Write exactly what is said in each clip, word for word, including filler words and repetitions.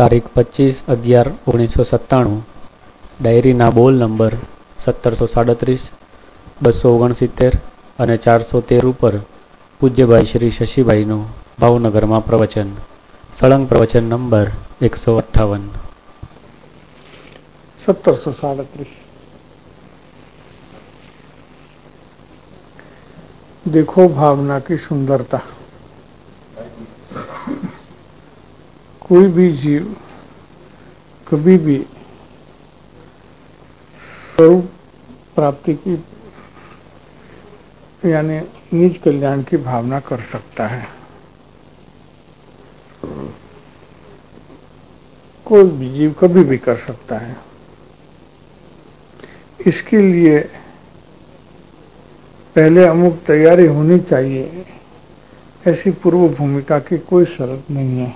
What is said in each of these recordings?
તારીખ પચીસ અગિયાર ઓગણીસો સત્તાણું, ડાયરીના બોલ નંબર સત્તરસો સાડત્રીસ, બસો ઓગણસિત્તેર અને ચારસો તેર ઉપર પૂજ્યભાઈ શ્રી શશીભાઈનું ભાવનગરમાં પ્રવચન. સળંગ પ્રવચન નંબર એકસો અઠ્ઠાવન. સત્તરસો સાડત્રીસ. देखो भावना की सुंदरता. कोई भी जीव कभी भी स्वरूप प्राप्ति की यानी निज कल्याण की भावना कर सकता है. कोई भी जीव कभी भी कर सकता है. इसके लिए पहले अमुक तैयारी होनी चाहिए, ऐसी पूर्व भूमिका की कोई शर्त नहीं है.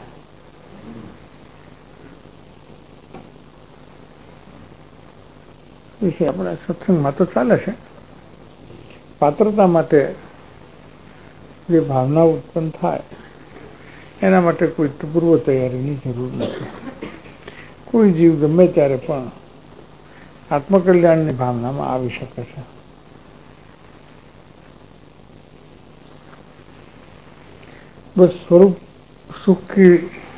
વિશે આપણે સત્સંગમાં તો ચાલે છે. પાત્રતા માટે જે ભાવના ઉત્પન્ન થાય એના માટે કોઈ પૂર્વ તૈયારીની જરૂર નથી. કોઈ જીવ ગમે ત્યારે પણ આત્મકલ્યાણની ભાવનામાં આવી શકે છે. बस स्वरूप सुख की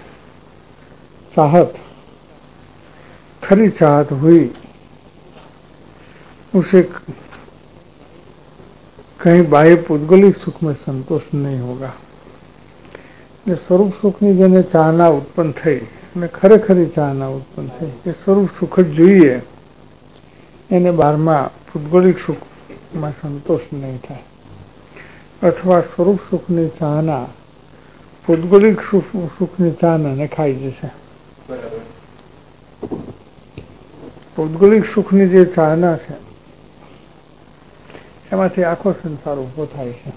चाहत खरी चाहत हुई, उसे कहीं बाह्य पौद्गलिक सुख में संतोष नहीं होगा. स्वरूप सुख ની જેને ચાહના ઉત્પન્ન થઈ અને ખરેખરી ચાહના ઉત્પન્ન થઈ એ સ્વરૂપ સુખ જ જોઈએ, એને બહારમાં પૌદ્ગલિક સુખમાં સંતોષ નહીં થાય. અથવા સ્વરૂપ સુખની ચાહના પૌદ્ગલિક સુખની ચાહનાને ખાઈ જશે. પૌદ્ગલિક સુખની જે ચાહના છે એમાંથી આખો સંસાર ઉભો થાય છે.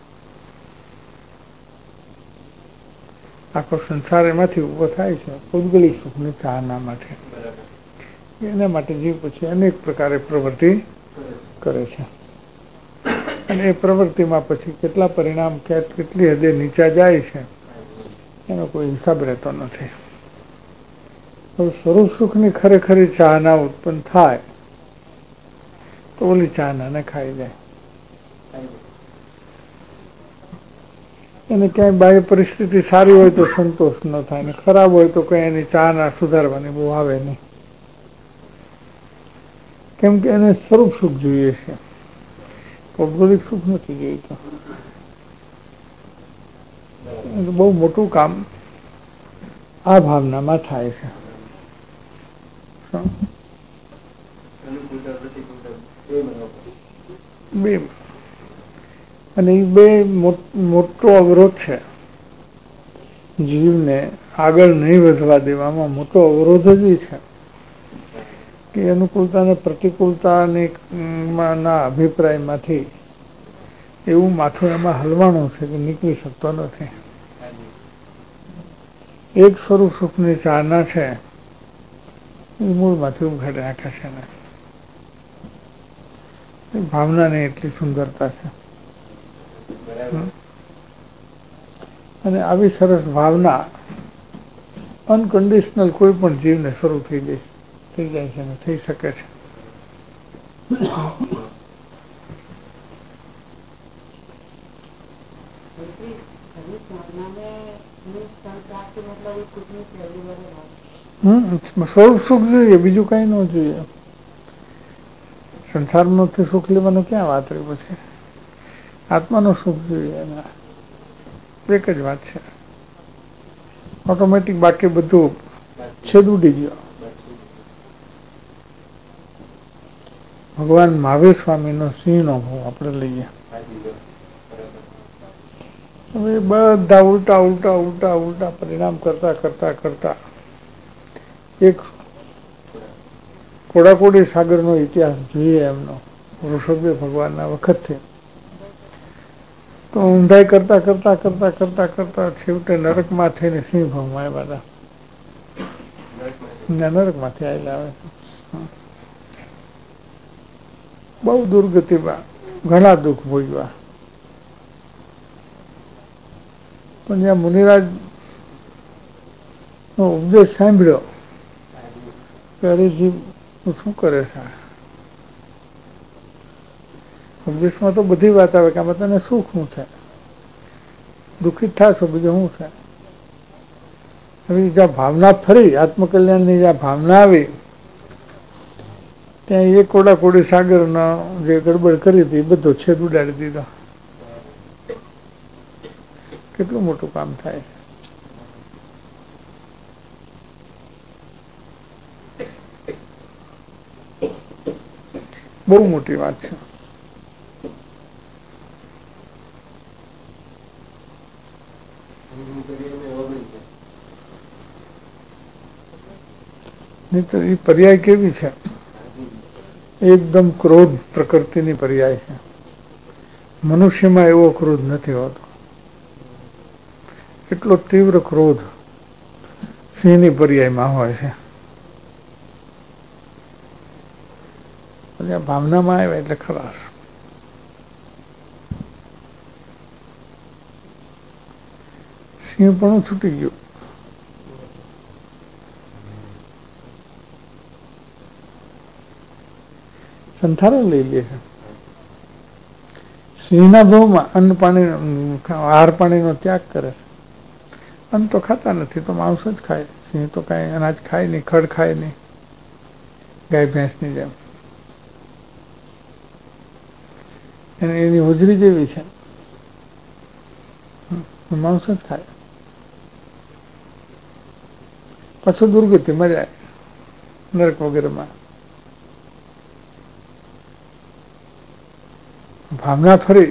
આખો સંસાર એમાંથી ઉભો થાય છે પૌદ્ગલિક સુખની ચાહનામાંથી. એના માટે જીવ પછી અનેક પ્રકારે પ્રવૃત્તિ કરે છે અને એ પ્રવૃત્તિમાં પછી કેટલા પરિણામ કેટલી હદે નીચા જાય છે એનો કોઈ હિસાબ રહેતો નથી. સ્વરૂપ સુખની ખરેખરી ચાહના ઉત્પન્ન થાય તો ઓલી ચાહનાને ખાઈ જાય. એને ક્યાંય બાહ્ય પરિસ્થિતિ સારી હોય તો સંતોષ ન થાય ને ખરાબ હોય તો કઈ એની ચાહના સુધારવાની બહુ આવે નહીં. કેમ કે એને સ્વરૂપ સુખ જોઈએ છે, ભૌગોલિક સુખ નથી જોઈતું. બહુ મોટું કામ આ ભાવનામાં થાય છે. બે અને એ બે મોટો અવરોધ છે જીવને આગળ નહીં વધવા દેવામાં. મોટો અવરોધ જ એ છે કે અનુકૂળતા અને પ્રતિકૂળતાની ના અભિપ્રાયમાંથી એવું માથું એમાં હલવાનું છે કે નીકળી શકતો નથી. એક સ્વરૂપ સુખની ચાહના છે એ મૂળમાંથી ઉઘાડી નાખે છે ને ભાવનાની એટલી સુંદરતા છે. અને આવી સરસ ભાવના અનકન્ડિશનલ કોઈ પણ જીવને શરૂ થઈ જાય થઈ જાય છે ને થઈ શકે છે. હમ સ્વરૂપ સુખ જોઈએ, બીજું કઈ ન જોઈએ. સંસારમાંથી સુખ લેવાનું ક્યાં વાત રહી પછી? આત્માનું સુખ જોઈએ. એક જ વાત છે ઓટોમેટિક. બાકી બધું છેદ ઉડી ગયો. ભગવાન મહાવીર સ્વામીનો સિંહનો ભાવ આપણે લઈએ. હવે બધા ઉલટા ઉલટા ઉલટા ઉલટા પરિણામ કરતા કરતા કરતા એક કોડાકોડી સાગરનો ઇતિહાસ જોઈએ એમનો ઋષભદેવ ભગવાનના વખતથી, તો ઊંધાઈ કરતા કરતા કરતા કરતા કરતા છેવટે નરકમાં થઈને સિંહ ભાવમાં આવ્યા હતા. નરકમાંથી આવેલા આવે બહુ દુર્ગતિમાં ઘણા દુઃખ ભોગવ્યા. પણ જ્યાં મુનિરાજ ઉપદેશ સાંભળ્યો કે હરિજી શું કરે છે, ઉપદેશમાં તો બધી વાત આવે કે આમાં તને સુખ શું છે, દુઃખિત થશો બીજું શું છે. હવે જ્યાં ભાવના ફરી આત્મકલ્યાણની જ્યાં ભાવના આવી ત્યાં એ કોડા કોડી સાગરનો જે ગડબડ કરી હતી બધો છેદ ઉડાડી દીધો. કેટલું મોટું કામ થાય. બહુ મોટી વાત છે. નહીં તો એ પર્યાય કેવી છે, એકદમ ક્રોધ પ્રકૃતિની પર્યાય છે. મનુષ્યમાં એવો ક્રોધ નથી હોતો. એટલો તીવ્ર ક્રોધ સિંહની પર્યાયમાં હોય છે. ભાવનામાં આવે એટલે ખલાસ. સિંહ પણ છૂટી ગયું. સંથારો લઈ લે છે. સિંહના ભાવમાં અન્ન પાણી આહાર પાણીનો ત્યાગ કરે છે. અન્ન તો ખાતા નથી, તો માંસ જ ખાય. સિંહ તો કાંઈ અનાજ ખાય નહીં, ખડ ખાય નહીં, ગાય ભેંસની જેમ. એને એની હોજરી જેવી છે, માંસ જ ખાય. પાછું દુર્ગતિ મજાય નરક વગેરેમાં. ભાવના ફરી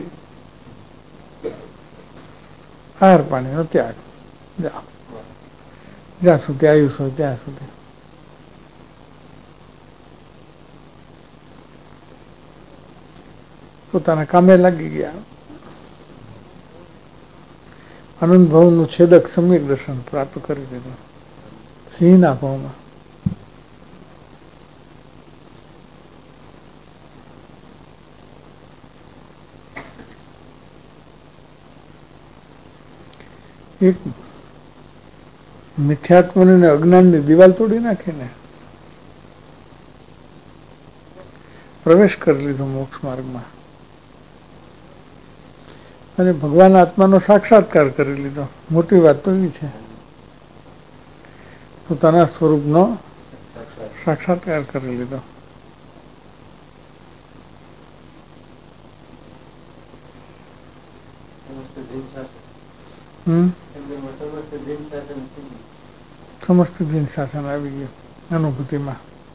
આહાર પાણીનો ત્યાગ. જ્યાં સુધી આયુષ હોય ત્યાં સુધી. પોતાના કામે લાગી ગયા. આનંદ ભાવનું છેદક સમ્યક દર્શન પ્રાપ્ત કરી દીધું સિંહના ભાવમાં. એક મિથ્યાત્વની અને અજ્ઞાનની દિવાલ તોડી નાખીને પ્રવેશ કરી લીધો મોક્ષ માર્ગમાં અને ભગવાન આત્માનો સાક્ષાત્કાર કરી લીધો. મોટી વાત તો એ છે, પોતાના સ્વરૂપનો સાક્ષાત્કાર કરી લીધો. હમ સમસ્ત જીન શાસન આવી ગયું અનુભૂતિમાં.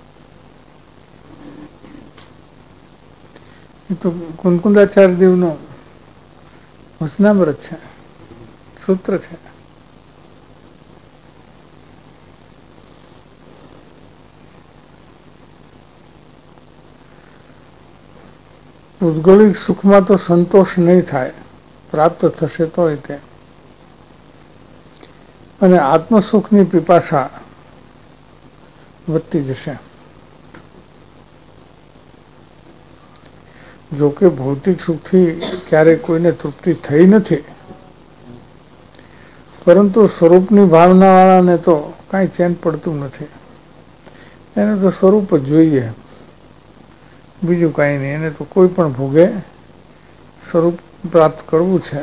એ તો કુંકુંદાચાર્ય દેવનો વચનામૃત છે, સૂત્ર છે. ભૌગોલિક સુખમાં તો સંતોષ નહીં થાય, પ્રાપ્ત થશે તો તે. અને આત્મસુખની પીપાસા વધતી જશે. જોકે ભૌતિક સુખથી ક્યારેય કોઈને તૃપ્તિ થઈ નથી, પરંતુ સ્વરૂપની ભાવના વાળાને તો કાંઈ ચેન પડતું નથી. એને તો સ્વરૂપ જ જોઈએ, બીજું કાંઈ નહીં. એને તો કોઈ પણ ભોગે સ્વરૂપ પ્રાપ્ત કરવું છે.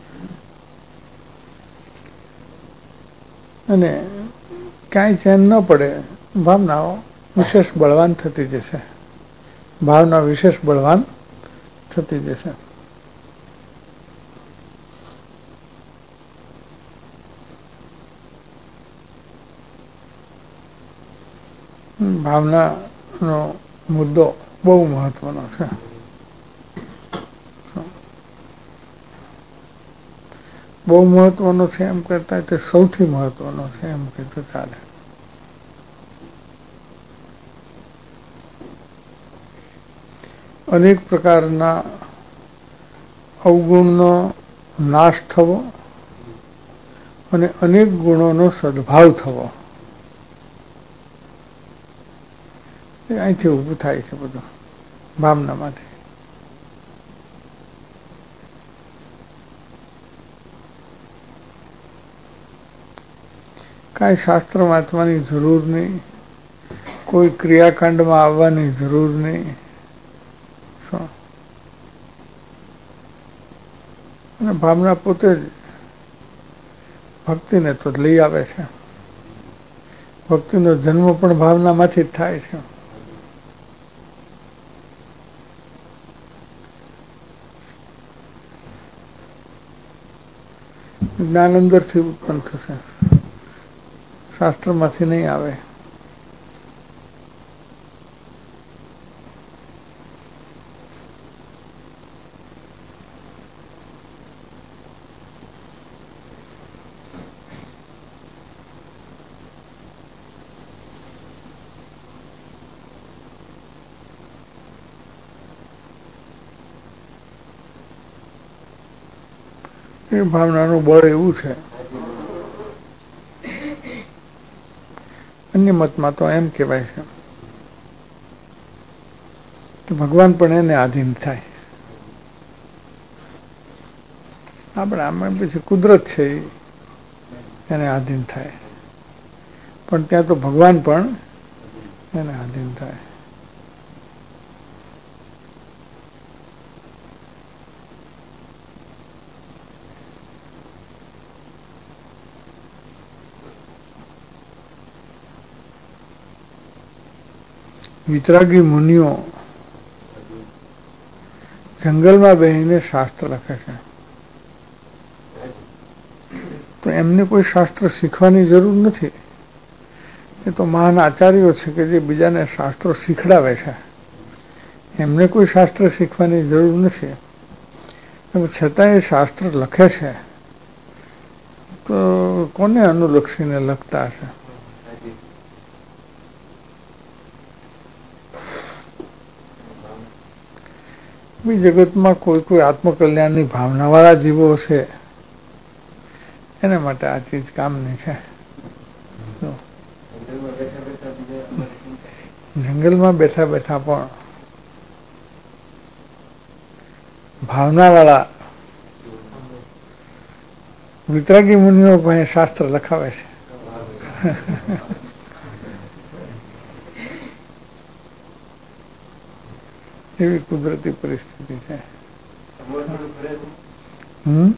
અને ક્યાંય ચેન ન પડે, ભાવનાઓ વિશેષ બળવાન થતી જશે. ભાવના વિશેષ બળવાન થતી જશે. ભાવનાનો મુદ્દો બહુ મહત્વનો છે. બહુ મહત્વનો છે એમ કરતા તે સૌથી મહત્વનો છે એમ કહેતો ચાલે. અનેક પ્રકારના અવગુણનો નાશ થવો અને અનેક ગુણોનો સદભાવ થવો, એ અહીંથી ઊભું થાય છે બધું ભાવનામાંથી. કાંઈ શાસ્ત્ર વાંચવાની જરૂર નહીં, કોઈ ક્રિયાકાંડમાં આવવાની જરૂર નહીં. અને ભાવના પોતે જ ભક્તિને તો લઈ આવે છે. ભક્તિનો જન્મ પણ ભાવનામાંથી જ થાય છે. જ્ઞાન અંદરથી ઉત્પન્ન થશે, શાસ્ત્રમાંથી નહીં આવે. એ ભાવનાનું બળ એવું છે. અન્ય મતમાં તો એમ કહેવાય છે કે ભગવાન પણ એને આધીન થાય. આપણે આમાં પછી કુદરત છે એને આધીન થાય, પણ ત્યાં તો ભગવાન પણ એને આધીન થાય. વિતરાગી મુનિઓ જંગલમાં બેસીને શાસ્ત્ર લખે છે, તો એમને કોઈ શાસ્ત્ર શીખવાની જરૂર નથી. એ તો મહાન આચાર્યો છે કે જે બીજાને શાસ્ત્રો શીખડાવે છે, એમને કોઈ શાસ્ત્ર શીખવાની જરૂર નથી. છતાં એ શાસ્ત્ર લખે છે તો કોને અનુલક્ષીને લખતા હશે? બી જગતમાં કોઈ કોઈ આત્મકલ્યાણની ભાવનાવાળા જીવો છે, એના માટે આ ચીજ કામની છે. જંગલમાં બેઠા બેઠા પણ ભાવનાવાળા વિતરાગી મુનિઓ પણ શાસ્ત્ર લખાવે છે. એવી કુદરતી પરિસ્થિતિ છે. હમ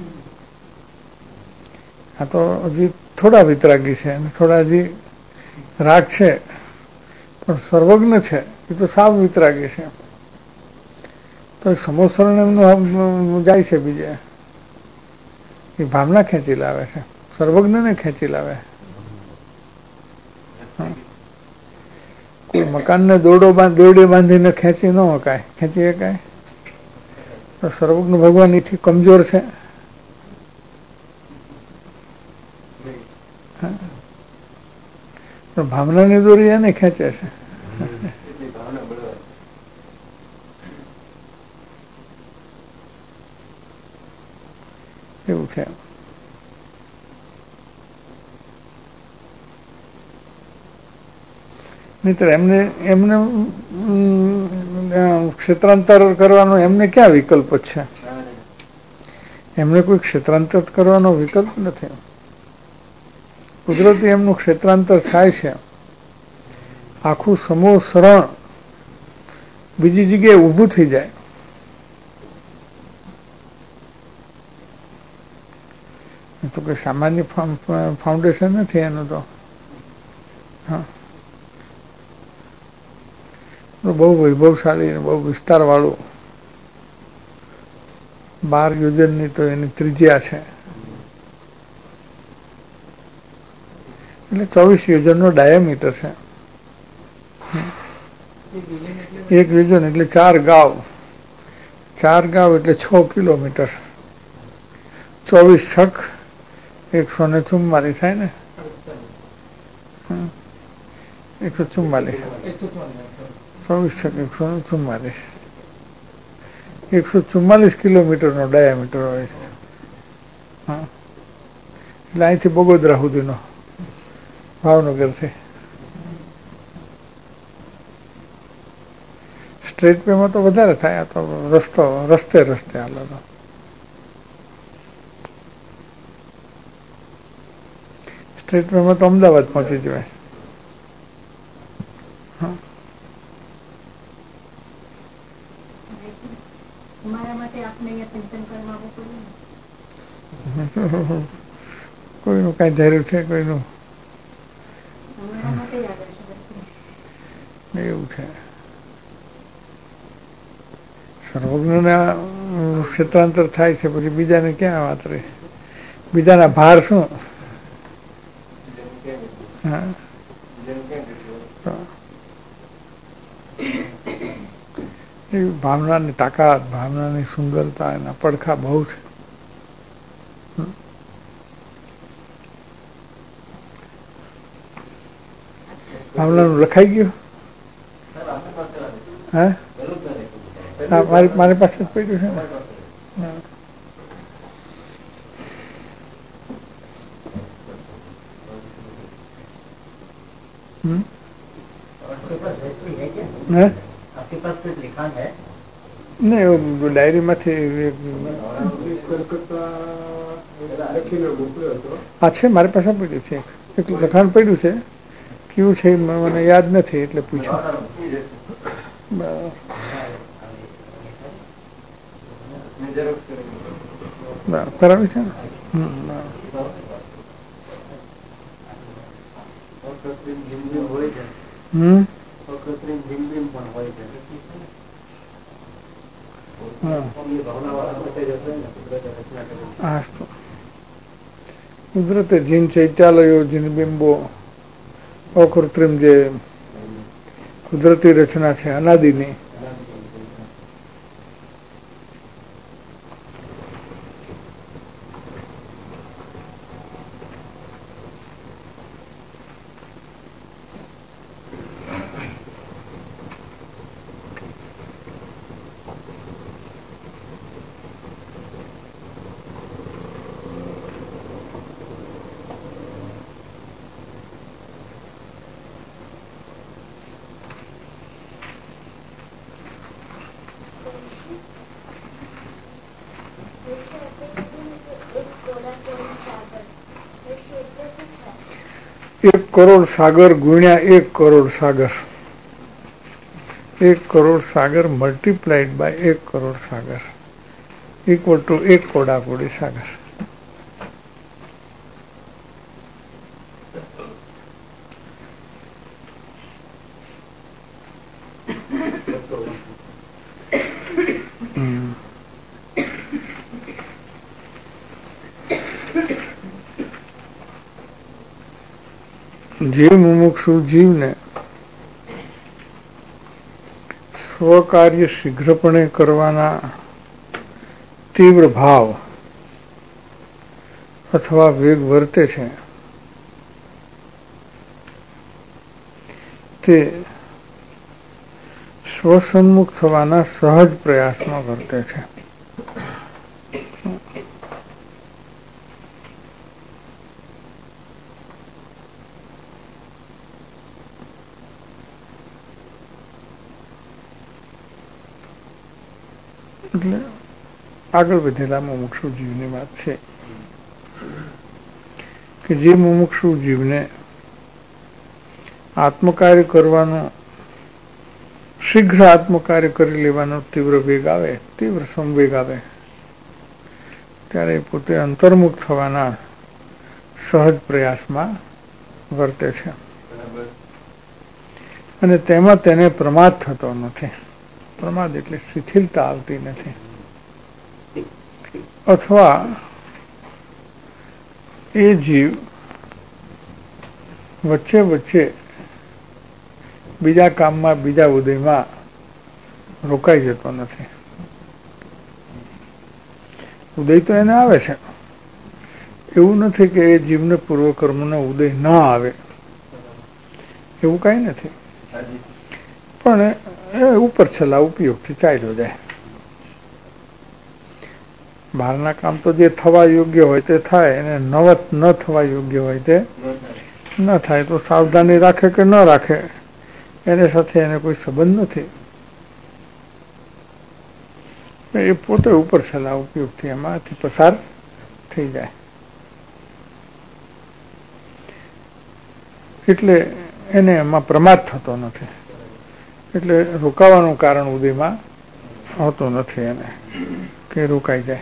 આ તો હજી થોડા વિતરાગી છે અને થોડા હજી રાગ છે, પણ સર્વજ્ઞ છે એ તો સાવ વિતરાગી છે. તો સમોસરણ એમનું જાય છે બીજે, એ ભાવના ખેંચી લાવે છે, સર્વજ્ઞને ખેંચી લાવે. કોઈ મકાનને દોરડો દોરડે બાંધીને ખેંચી ન શકાય, ખેંચી શકાય? તો સર્વજ્ઞ ભગવાન એથી કમજોર છે? પણ ભાવનાની દોરી એને ખેંચે છે. એવું છે. નહીતર એમને એમને ક્ષેત્રાંતર કરવાનો એમને ક્યાં વિકલ્પ છે? એમને કોઈ ક્ષેત્રાંતર કરવાનો વિકલ્પ નથી. કુદરતી એમનું ક્ષેત્રાંતર થાય છે. આખું સમૂહ શરણ બીજી જગ્યાએ ઊભું થઈ જાય. તો કોઈ સામાન્ય ફાઉન્ડેશન નથી એનું તો. હા, બહુ વૈભવશાળી, બહુ વિસ્તાર વાળું, બાર યોજનની તો એની ત્રિજ્યા છે, એટલે ચોવીસ યોજનનો ડાયામીટર છે. એક યોજન એટલે ચાર ગાવ, ચાર ગાવ એટલે છ કિલોમીટર, ચોવીસ છક એકસો ને ચુમ્માલીસ થાય ને, એકસો ચુમ્માલીસ ચોવીસ છક એકસો ને ચુમ્માલીસ એકસો ચુમ્માલીસ કિલોમીટરનો ડાયામીટર હોય છે. હા, એટલે અહીંથી બગોદરા સુધીનો, ભાવનગરથી. સ્ટ્રેટ વેમાં તો વધારે થાય, આ તો રસ્તો રસ્તે રસ્તે હાલો તો. સ્ટેટ ટ્રેનમાં તો અમદાવાદ પહોંચી જવાય. હા, કોઈનું કઈ ધૈર્ય છે, કોઈનું એવું છે. સર્વજ્ઞના ક્ષેત્રાંતર થાય છે, પછી બીજાને ક્યાં વાત રહે? બીજાના ભાર શું? હા, એ ભાવનાની તાકાત, ભાવનાની સુંદરતા, એના પડખા બહુ છે. ભાવનાનું લખાઈ ગયું. હા, મારી મારી પાસે જ પડ્યું છે ને. હમ आपके पास कुछ लिखा है? नहीं, डायरी માંથી આ છે, મારી પાસે પડ્યું છે. એટલું લખાણ પડ્યું છે, કેવું છે મને યાદ નથી, એટલે પૂછ્યું. કરાવી છે ને. હમ કુદરતે જીન ચૈત્યાલયો, જીન બિંબો, અકૃત્રિમ જે કુદરતી રચના છે અનાદિની, એક કરોડ સાગર ગુણ્યા એક કરોડ સાગર, એક કરોડ સાગર મલ્ટીપ્લાઈડ બાય એક કરોડ સાગર ઇક્વલ ટુ એક કોડાકોડી સાગર. જીવ મુમુક્ષુ જીવને સ્વકાર્ય શીઘ્રપણે કરવાના તીવ્ર ભાવ અથવા વેગ વર્તે છે, તે સ્વસન્મુખ થવાના સહજ પ્રયાસમાં વર્તે છે. એટલે આગળ વધેલા મુમુક્ષુ જીવની વાત છે કે જે મુમુક્ષુ જીવને આત્મકાર્ય કરવાનો, શીઘ્ર આત્મકાર્ય કરી લેવાનો તીવ્ર વેગ આવે, તીવ્ર સંવેગ આવે, ત્યારે પોતે અંતર્મુખ થવાના સહજ પ્રયાસમાં વર્તે છે અને તેમાં તેને પ્રમાદ થતો નથી. પ્રમાદ એટલે શિથિલતા આવતી નથી, અથવા એ જીવ વચ્ચે વચ્ચે બીજા કામમાં, બીજા ઉદયમાં રોકાઈ જતો નથી. ઉદય તો એને આવે છે, એવું નથી કે એ જીવને પૂર્વકર્મનો ઉદય ના આવે, એવું કઈ નથી, પણ એ ઉપર છેલ્લા ઉપયોગથી ચાલ્યો જાય. બહારના કામ તો જે થવા યોગ્ય હોય તે થાય, અને નવત ન થવા યોગ્ય હોય તે ન થાય. તો સાવધાની રાખે કે ન રાખે એને સાથે એને કોઈ સંબંધ નથી. એ પોતે ઉપર છેલ્લા ઉપયોગથી એમાંથી પસાર થઈ જાય. એટલે એને એમાં પ્રમાદ થતો નથી, એટલે રોકાવાનું કારણ ઉદયમાં આવતું નથી એને કે રોકાઈ જાય.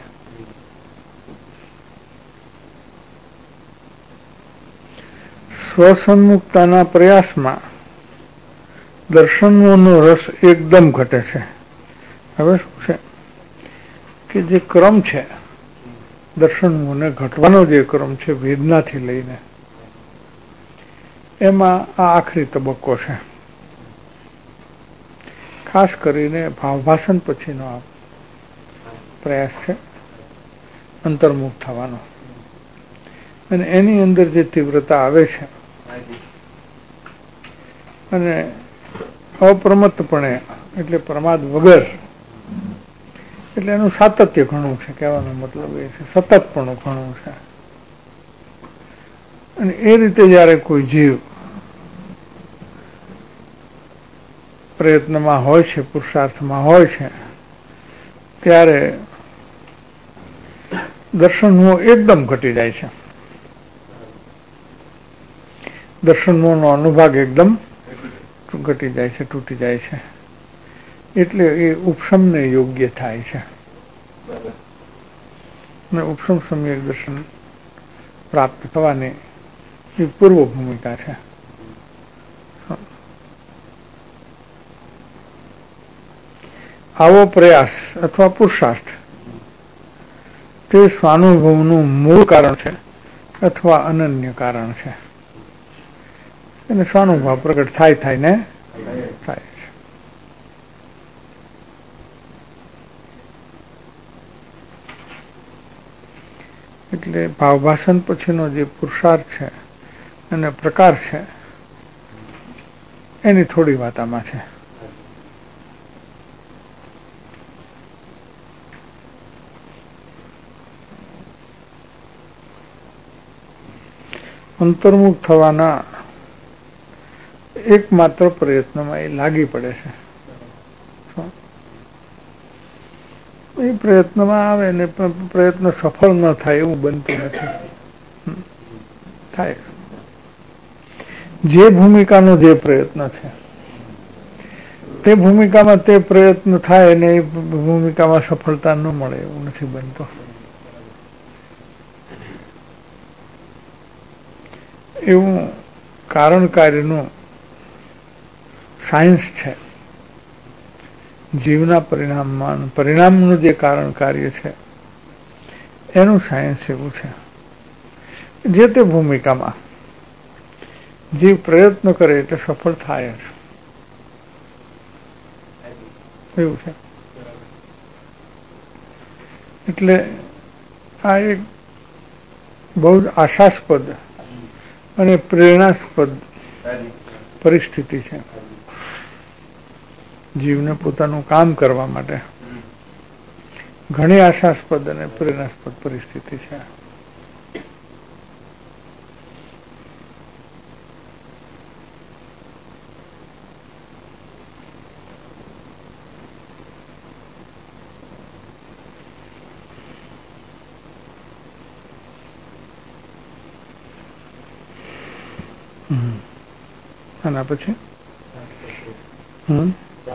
સ્વસન્મુક્તાના પ્રયાસમાં દર્શનોનો રસ એકદમ ઘટે છે. હવે શું છે કે જે ક્રમ છે દર્શનોને ઘટવાનો જે ક્રમ છે વેદનાથી લઈને, એમાં આ આખરી તબક્કો છે. ખાસ કરીને ભાવભાષણ પછીનો આ પ્રયાસ છે અંતર્મુખ થવાનો, અને એની અંદર જે તીવ્રતા આવે છે અને અપ્રમત્તપણે એટલે પ્રમાદ વગર, એટલે એનું સાતત્ય ઘણું છે. કહેવાનો મતલબ એ છે સતતપણું ઘણું છે. અને એ રીતે જયારે કોઈ જીવ પ્રયત્નમાં હોય છે, પુરુષાર્થમાં હોય છે, ત્યારે દર્શનમોહ એકદમ ઘટી જાય છે. દર્શનમોહનો અનુભાગ એકદમ ઘટી જાય છે, તૂટી જાય છે. એટલે એ ઉપશમને યોગ્ય થાય છે. અને ઉપશમ સમ્યક દર્શન પ્રાપ્ત થવાની એ પૂર્વ ભૂમિકા છે. આવો પ્રયાસ અથવા પુરુષાર્થ તે સ્વાનુભવનું મૂળ કારણ છે અથવા અનન્ય કારણ છે. અને સ્વાનુભાવ પ્રગટ થાય થાય ને થાય છે. એટલે ભાવભાષણ પછીનો જે પુરુષાર્થ છે અને પ્રકાર છે એની થોડી વાત આમાં છે. અંતર્મુખ થવાના એકમાત્ર પ્રયત્નમાં એ લાગી પડે છે. એ પ્રયત્નમાં આવે ને પ્રયત્ન સફળ ન થાય એવું બનતું નથી. થાય જે ભૂમિકાનો જે પ્રયત્ન છે તે ભૂમિકામાં તે પ્રયત્ન થાય ને એ ભૂમિકામાં સફળતા ન મળે એવું નથી બનતો. એવું કારણ કાર્યનું સાયન્સ છે. જીવના પરિણામમાં પરિણામનું જે કારણ કાર્ય છે એનું સાયન્સ એવું છે. જે તે ભૂમિકામાં જીવ પ્રયત્ન કરે એટલે સફળ થાય જ એવું છે. એટલે આ એક બહુ જ આશાસ્પદ અને પ્રેરણાસ્પદ પરિસ્થિતિ છે. જીવને પોતાનું કામ કરવા માટે ઘણી આશાસ્પદ અને પ્રેરણાસ્પદ પરિસ્થિતિ છે. આના પછી હમ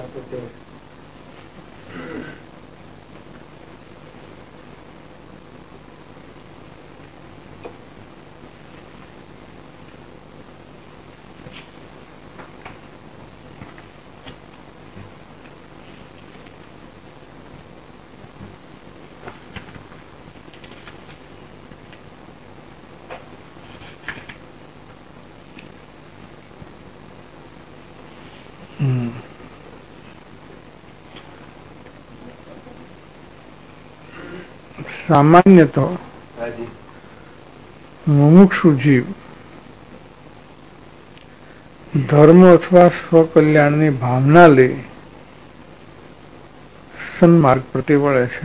સામાન્ય તો મુમુક્ષુ જીવ ધર્મ અથવા સ્વકલ્યાણની ભાવના લઈ સન્માર્ગ પ્રતિ વળે છે.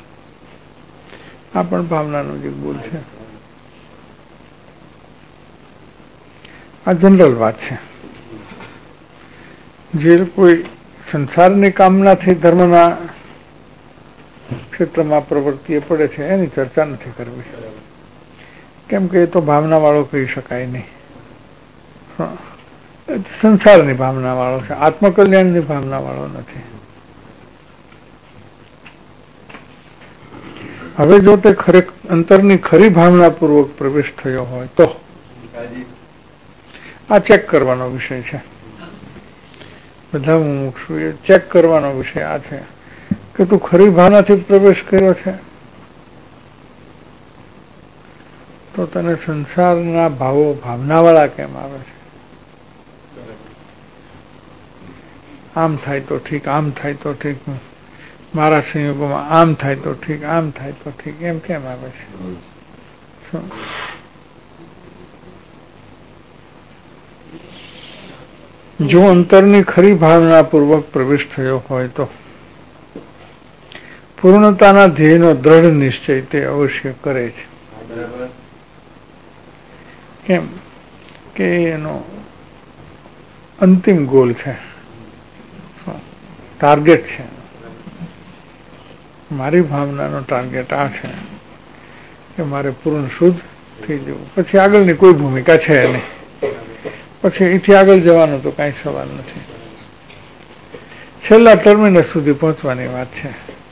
આ પણ ભાવનાનો જ બોલ છે. આ જનરલ વાત છે. જે કોઈ સંસારની કામનાથી ધર્મના ક્ષેત્રમાં પ્રવૃત્તિએ પડે છે એની ચર્ચા નથી કરવી, કેમ કે એ તો ભાવના વાળો કહી શકાય નહીં. સંસારની ભાવના વાળો છે, આત્મકલ્યાણની ભાવના વાળો નથી. હવે જો તે ખરેખર અંતરની ખરી ભાવના પૂર્વક પ્રવેશ થયો હોય તો આ ચેક કરવાનો વિષય છે. બધા મુમુક્ષુ એ ચેક કરવાનો વિષય આ છે કે તું ખરી ભાવનાથી પ્રવેશ કર્યો છે તો તને સંસારના ભાવો ભાવનાવાળા કેમ આવે છે? આમ થાય તો ઠીક, આમ થાય તો ઠીક, મારા સંયોગોમાં આમ થાય તો ઠીક, આમ થાય તો ઠીક, એમ કેમ આવે છે? જો અંતરની ખરી ભાવના પૂર્વક પ્રવેશ થયો હોય તો પૂર્ણતાના ધ્યેયનો દ્રઢ નિશ્ચય તે અવશ્ય કરે છે. કેમ કે એનો અંતિમ ગોલ છે, ટાર્ગેટ છે. મારી ભાવનાનો ટાર્ગેટ આ છે કે મારે પૂર્ણ શુદ્ધ થઈ જવું. પછી આગળની કોઈ ભૂમિકા છે નહીં. પછી અહીંથી આગળ જવાનો તો કાંઈ સવાલ નથી. છેલ્લા ટર્મિનસ સુધી પહોંચવાની વાત છે.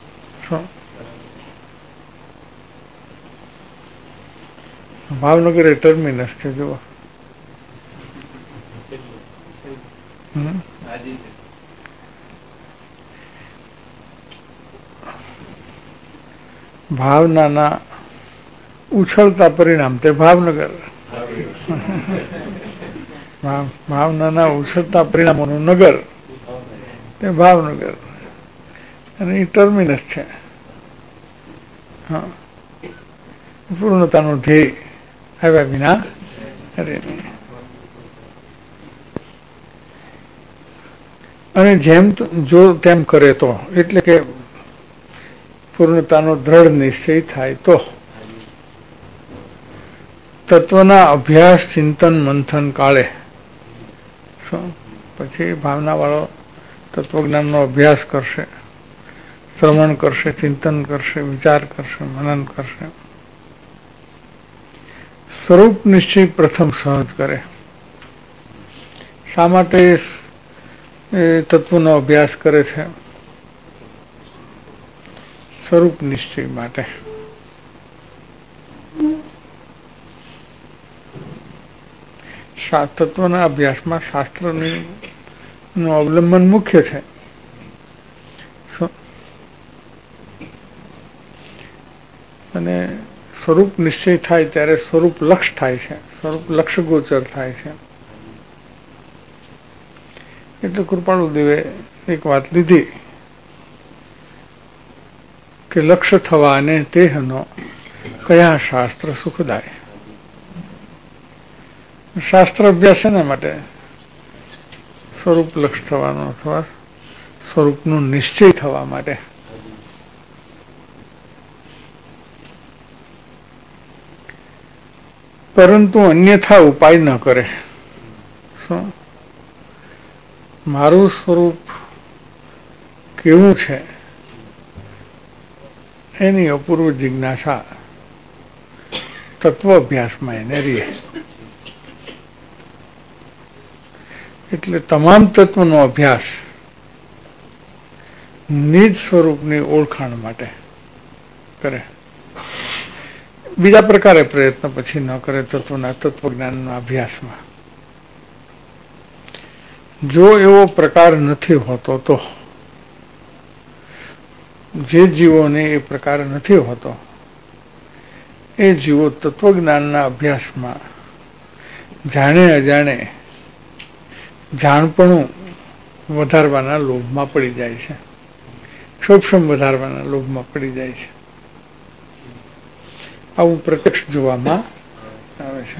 ભાવનગર એ ટર્મિનસ છે. જુઓ, ભાવનાના ઉછળતા પરિણામ તે ભાવનગર, ભાવનાના ઉછળતા પરિણામોનું નગર તે ભાવનગર, અને એ ટર્મિનસ છે. હા, પૂર્ણતાનું ધ્યેય આવ્યા વિના અરે અને જેમ જો તેમ કરે તો, એટલે કે પૂર્ણતાનો દ્રઢ નિશ્ચય થાય તો તત્વના અભ્યાસ ચિંતન મંથન કાળે પછી ભાવના વાળો તત્વજ્ઞાનનો અભ્યાસ કરશે, શ્રવણ કરશે, ચિંતન કરશે, વિચાર કરશે, મનન કરશે. સ્વરૂપ નિશ્ચય પ્રથમ સહજ કરે. શા માટે એ તત્વનો અભ્યાસ કરે છે? સ્વરૂપ નિશ્ચય માટે. તત્વના અભ્યાસમાં શાસ્ત્રની નું અવલંબન મુખ્ય છે. અને સ્વરૂપ નિશ્ચય થાય ત્યારે સ્વરૂપ લક્ષ થાય છે, સ્વરૂપ લક્ષ ગોચર થાય છે. એટલે કૃપાળુ દેવે એક વાત લીધી કે લક્ષ્ય થવા અને તેહનો કયા શાસ્ત્ર સુખદાય. શાસ્ત્ર અભ્યાસ એના માટે સ્વરૂપ લક્ષ થવાનો અથવા સ્વરૂપનું નિશ્ચય થવા માટે. પરંતુ અન્યથા ઉપાય ન કરે. શું મારું સ્વરૂપ કેવું છે એની અપૂર્વ જિજ્ઞાસા તત્વ અભ્યાસમાં એને રહે. એટલે તમામ તત્વનો અભ્યાસ નિજ સ્વરૂપની ઓળખાણ માટે કરે. બીજા પ્રકારે પ્રયત્ન પછી ન કરે. તત્વના તત્વજ્ઞાનના અભ્યાસમાં જો એવો પ્રકાર નથી હોતો તો, જે જીવોને એ પ્રકાર નથી હોતો એ જીવો તત્વજ્ઞાનના અભ્યાસમાં જાણે અજાણે જાણપણું વધારવાના લોભમાં પડી જાય છે, ક્ષોભક્ષમ વધારવાના લોભમાં પડી જાય છે. આવું પ્રત્યક્ષ જોવામાં આવે છે.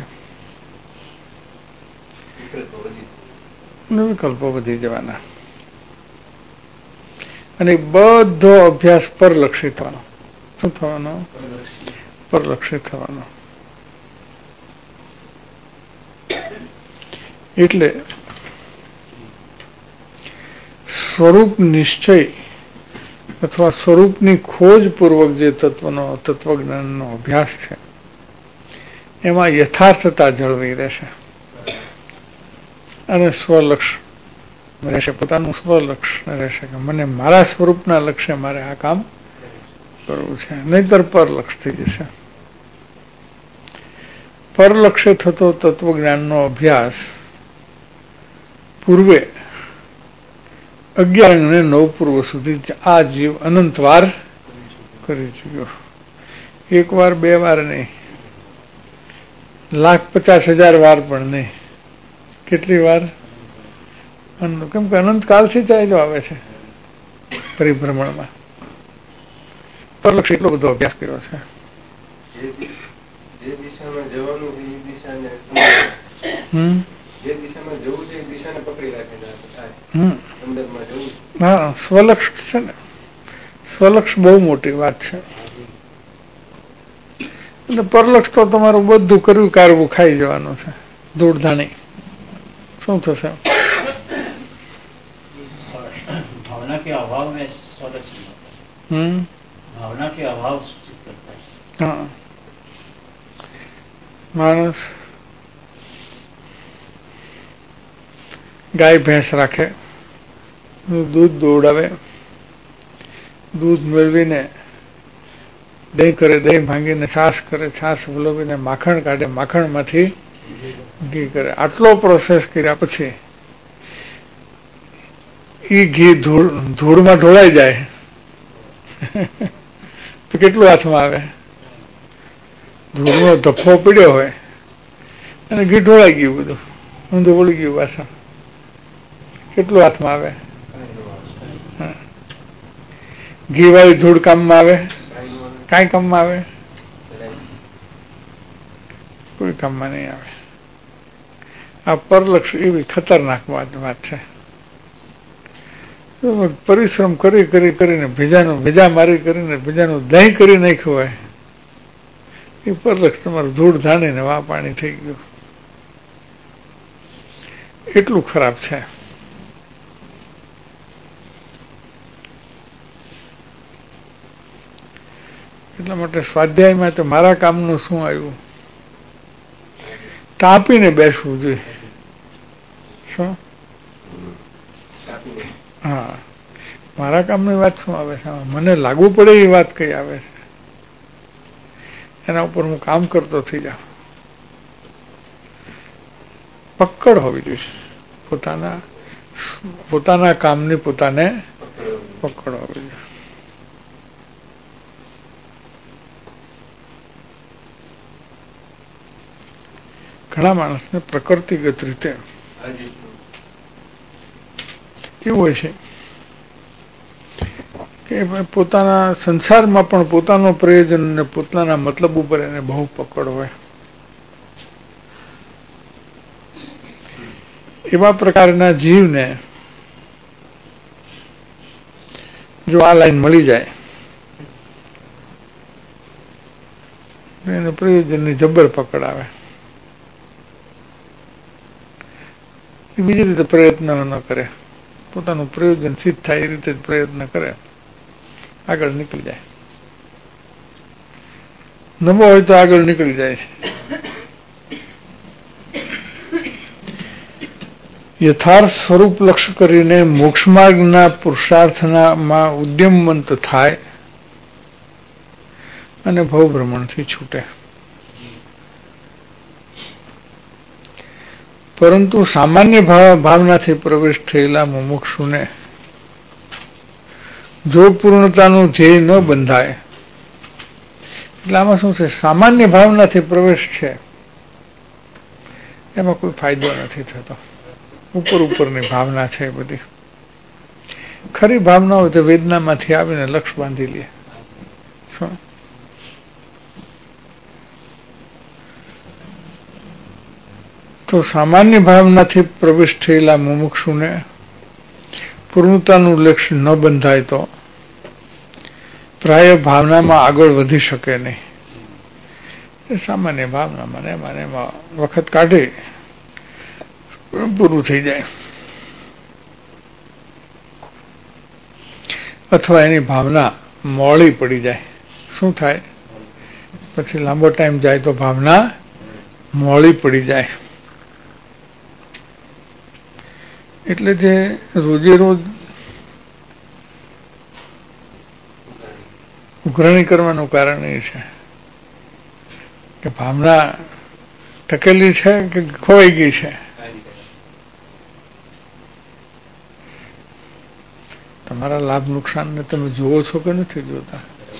વિકલ્પો વધી જવાના અને બધો અભ્યાસ પરલક્ષી થવાનો. શું થવાનો? પરલક્ષી થવાનો. એટલે સ્વરૂપ નિશ્ચય અથવા સ્વરૂપની ખોજ પૂર્વક જે તત્વનો તત્વજ્ઞાનનો અભ્યાસ છે એમાં યથાર્થતા જળવાઈ રહેશે. અને સ્વલક્ષ રહેશે, પોતાનું સ્વલક્ષ રહેશે કે મને મારા સ્વરૂપના લક્ષ્ય મારે આ કામ કરવું છે, નહીતર પરલક્ષ થઈ જશે. પરલક્ષ્ય થતો તત્વજ્ઞાનનો અભ્યાસ પૂર્વે અગિયાર અને નવ પૂર્વ સુધી આ જીવ અનંત વાર કરી ચુક્યો. એક વાર બે વાર નહીં, લાખ પચાસ હજાર વાર પણ નહીં. કેટલી વાર? કેમ કે અનંત કાળથી ચાલ્યો આવે છે પરિભ્રમણમાં. પરલક્ષ એટલો બધો અભ્યાસ કર્યો છે. હા, સ્વલક્ષ છે ને, સ્વલક્ષ બહુ મોટી વાત છે. એટલે પરલક્ષ તો તમારું બધું કર્યું કારવું ખાઈ જવાનું છે, ધૂળ ધાણી. શું થશે? भावना के अभाव में स्वलक्ष हम्म भावना के अभाव सूचित करता है. हाँ, मानस गाय भैंस રાખે, દૂધ દોડાવે, દૂધ મેળવીને દહીં કરે, દહીં ભાંગીને છાશ કરે, છાશ વલોવીને માખણ કાઢે, માખણમાંથી ઘી કરે. આટલો પ્રોસેસ કર્યા પછી એ ઘી ધૂળ ધૂળમાં ઢોળાઈ જાય તો કેટલું હાથમાં આવે? ધૂળનો ધફો પડ્યો હોય અને ઘી ઢોળાઈ ગયું, બધું ઊંધું વળી ગયું પાછા, કેટલું હાથમાં આવે? ઘી વાળી ધૂળ કામમાં આવે? કાંઈ કામમાં આવે? કોઈ કામમાં નહીં આવે. આ પરલક્ષ એવી ખતરનાક વાત છે. પરિશ્રમ કરી કરી કરીને ભેજાનું ભેજા મારી કરીને ભેજાનું દહીં કરી નાખ્યું હોય એ પરલક્ષ તમારું ધૂળ ધાણીને વા પાણી થઈ ગયું. એટલું ખરાબ છે. એટલા માટે સ્વાધ્યાયમાં તો મારા કામનું શું આવ્યું? ટાંપીને બેસવું જોઈએ. શું? હા, મારા કામની વાત શું આવે છે? મને લાગુ પડે એ વાત કઈ આવે છે, એના ઉપર હું કામ કરતો થઈ જાઉં. પકડ હોવી જોઈએ, પોતાના પોતાના કામની પોતાને પકડ હોવી જોઈએ. ઘણા માણસને પ્રકૃતિગત રીતે એવું હોય છે કે પોતાના સંસારમાં પણ પોતાનો પ્રયોજન અને પોતાના મતલબ ઉપર એને બહુ પકડ હોય. એવા પ્રકારના જીવને જો આ લાઈન મળી જાય એને પ્રયોજનની જબર પકડ આવે. બીજી રીતે પ્રયત્ન ન કરે, પોતાનું પ્રયોજન સિદ્ધ થાય એ રીતે જ પ્રયત્ન કરે, આગળ નીકળી જાય. નવો હોય તો આગળ નીકળી જાય છે. યથાર્થ સ્વરૂપ લક્ષ્ય કરીને મોક્ષ માર્ગના પુરુષાર્થનામાં ઉદ્યમવંત થાય અને ભવભ્રમણથી છૂટે. પરંતુ સામાન્ય ભાવ ભાવનાથી પ્રવેશ થયેલા મુમુક્ષુને જો પૂર્ણતાનું ધ્યેય ન બંધાય, એટલે આમાં શું છે? સામાન્ય ભાવનાથી પ્રવેશ છે એમાં કોઈ ફાયદો નથી થતો. ઉપર ઉપરની ભાવના છે બધી. ખરી ભાવના હોય તો વેદનામાંથી આવીને લક્ષ બાંધી લે. શું? તો સામાન્ય ભાવનાથી પ્રવેશ થયેલા મુમુક્ષુને પૂર્ણતાનું લક્ષ્ય ન બંધાય તો પ્રાય ભાવનામાં આગળ વધી શકે નહીં. એ સામાન્ય ભાવનામાં એમાં એમાં વખત કાઢી પૂરું થઈ જાય, અથવા એની ભાવના મોડી પડી જાય. શું થાય? પછી લાંબો ટાઈમ જાય તો ભાવના મોડી પડી જાય. એટલે જે રોજે રોજ ઉઘરાણી કરવાનું કારણ એ છે કે ભાવના ટકેલી છે કે ખોવાઈ ગઈ છે. તમારા લાભ નુકસાનને તમે જુઓ છો કે નથી જોતા?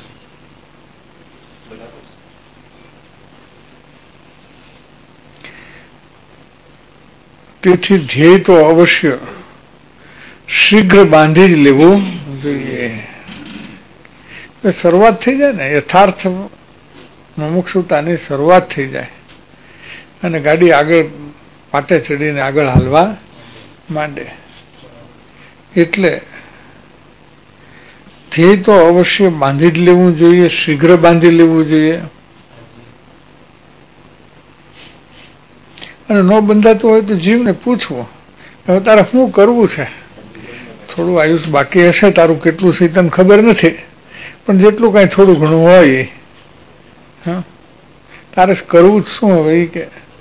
તેથી ધ્યેય તો અવશ્ય શીઘ્ર બાંધી જ લેવું જોઈએ. શરૂઆત થઈ જાય ને, યથાર્થ મુમુક્ષુતાની શરૂઆત થઈ જાય અને ગાડી આગળ પાટે ચડીને આગળ હાલવા માંડે. એટલે ધ્યેય તો અવશ્ય બાંધી જ લેવું જોઈએ, શીઘ્ર બાંધી લેવું જોઈએ. અને ન બંધાતું હોય તો જીવને પૂછવું, હવે તારે શું કરવું છે? થોડું આયુષ બાકી હશે, તારું કેટલું છે તને ખબર નથી, પણ જેટલું કાંઈ થોડું ઘણું હોય હા તારે કરવું જ શું હવે? એ કે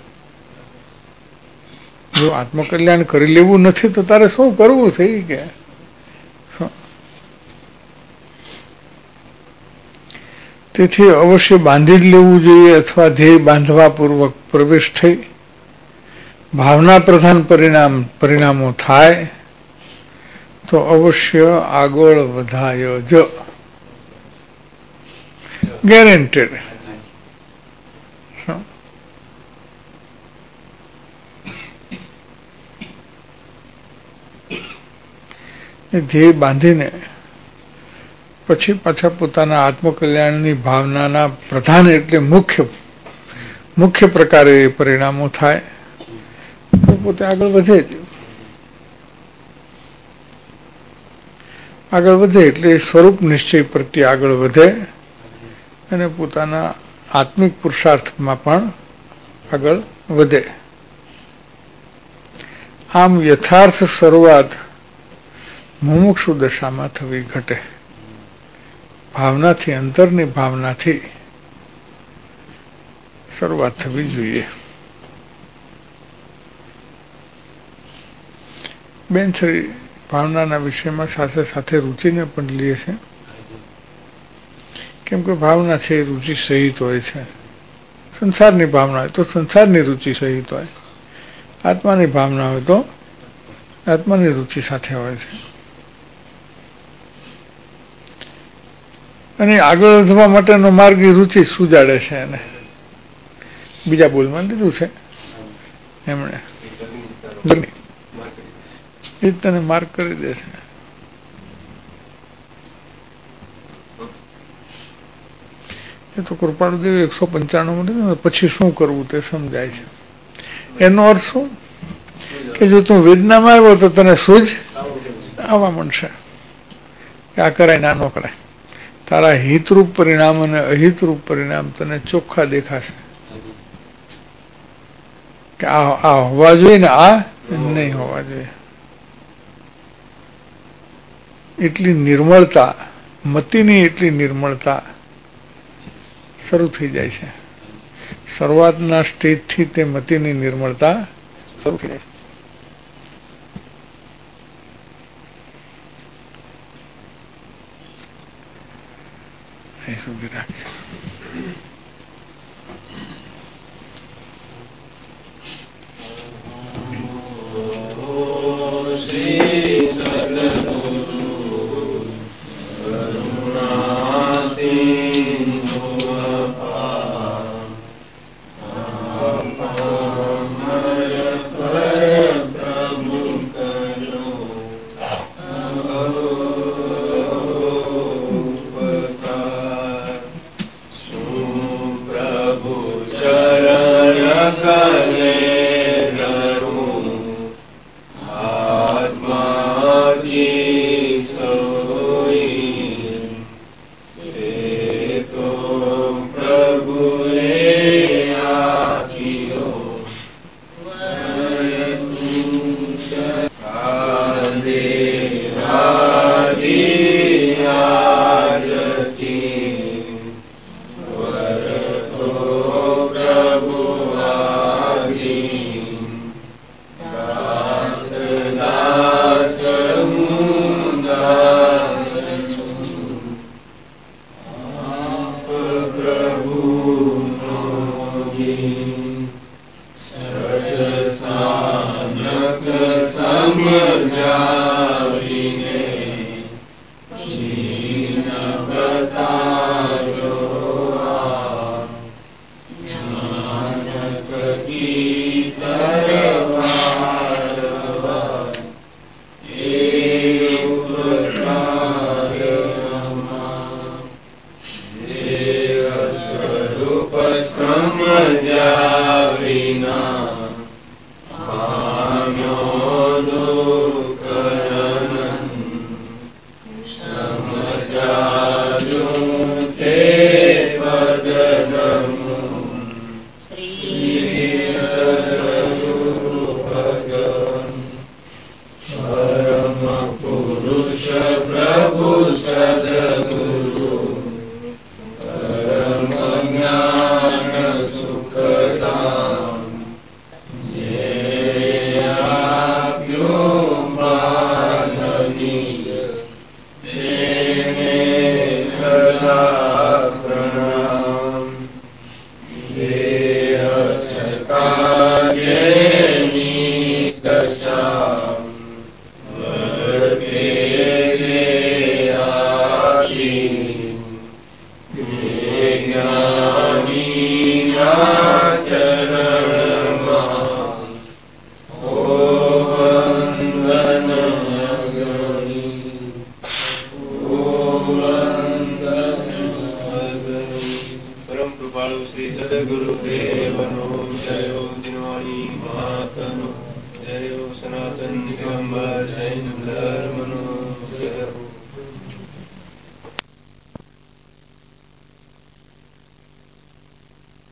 જો આત્મકલ્યાણ કરી લેવું નથી તો તારે શું કરવું છે? એ કે તેથી અવશ્ય બાંધી જ લેવું જોઈએ, અથવા ધ્યેય બાંધવા પૂર્વક પ્રવેશ થઈ ભાવના પ્રધાન પરિણામ પરિણામો થાય તો અવશ્ય આગળ વધાય જ, ગેરેન્ટેડ. ધ્યેય બાંધીને પછી પાછા પોતાના આત્મકલ્યાણની ભાવનાના પ્રધાન એટલે મુખ્ય મુખ્ય પ્રકારે પરિણામો થાય તો પોતે આગળ વધે જ. આગળ વધે એટલે સ્વરૂપ નિશ્ચય પ્રત્યે આગળ વધે અને પોતાના આત્મિક પુરુષાર્થમાં પણ આગળ વધે. આમ યથાર્થ શરૂઆત મુમુક્ષુ દશામાં થવી ઘટે. ભાવનાથી, અંતરની ભાવનાથી શરૂઆત થવી જોઈએ. બેન શ્રી ભાવનાના વિષયમાં સાથે સાથે રુચિને પણ લે છે, કેમ કે ભાવના છે એ રુચિ સહિત હોય છે. સંસારની ભાવના હોય તો સંસારની રુચિ સહિત હોય, આત્માની ભાવના હોય તો આત્માની રુચિ સાથે હોય છે. અને આગળ વધવા માટેનો માર્ગ એ રુચિ સુજાડે છે. એને બીજા બોલમાં લીધું છે એમણે, એ તને માર્ક કરી દે છે. એ તો કૃપાળુદેવ એકસો પંચાણું પછી શું કરવું તે સમજાય છે. એનો અર્થ શું કે જો તું વેદનામાં આવ્યો તો તને સૂઝ આવવા મળશે કે આ કરાય ના ન કરાય. તારા હિતરૂપ પરિણામ અને અહિતરૂપ પરિણામ તને ચોખ્ખા દેખાશે કે આ આ હોવા જોઈએ ને આ નહીં હોવા જોઈએ. એટલી નિર્મળતા, મતિની એટલી નિર્મળતા શરૂ થઈ જાય છે. શરૂઆતના સ્ટેજથી તે મતિની નિર્મળતા શરૂ થઈ જાય છે. અહીં સુધી રાખીએ. સમજાવીને દીન બતાવ્યો આ જ્ઞાન થકી તરવાર એ ઉપકારમાં દેવ સ્વરૂપ સમજ્યા વિના પામ્યો દુઃખ સમજાવ્યું તે પદનું શ્રી સદગુરુ ભગવાન પરમ પુરુષ પ્રભુ સદગુરુ પરમ જ્ઞાન સુખદાન જે આપ્યું માનનીય તેને સદા પ્રણામ. દેહ છતાં જેની દશા વર્તે